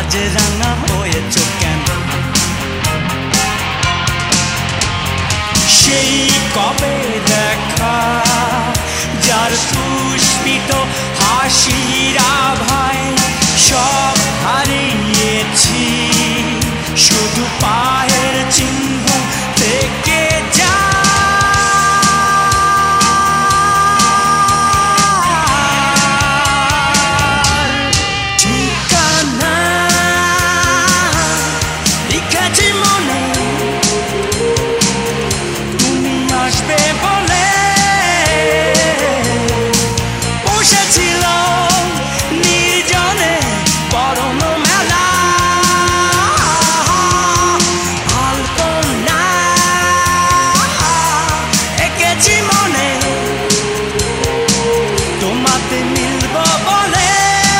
আজ রাঙা হয়েছ কেন? সেই কবে দেখা যার পুষ্পিত হাসির আভায় সব হারিয়েছি, শুধু পায়ের চিহ্ন থেকে যা ঠিকানা লিখেছি মনে, তুমি আসবে বলে বসেছিল নির্জনে বরণ মেলা। আলপনা এঁকেছি মনে, তোমাতে মিলব বলে।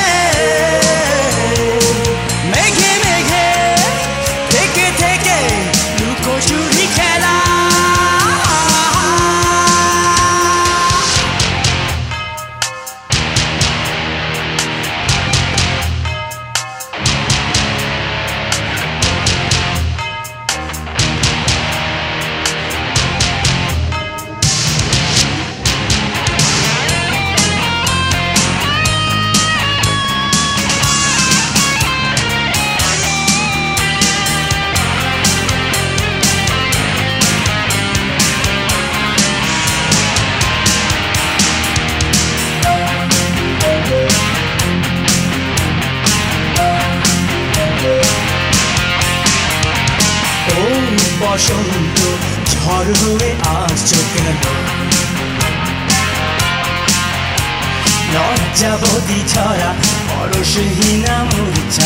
মেঘে মেঘে থেকে থেকে লুকোচুরি খেলা। বসন্ত ঝড় হয়ে আসছো কেন? লজ্জাবতী ছড়া পরশহীনা মরছে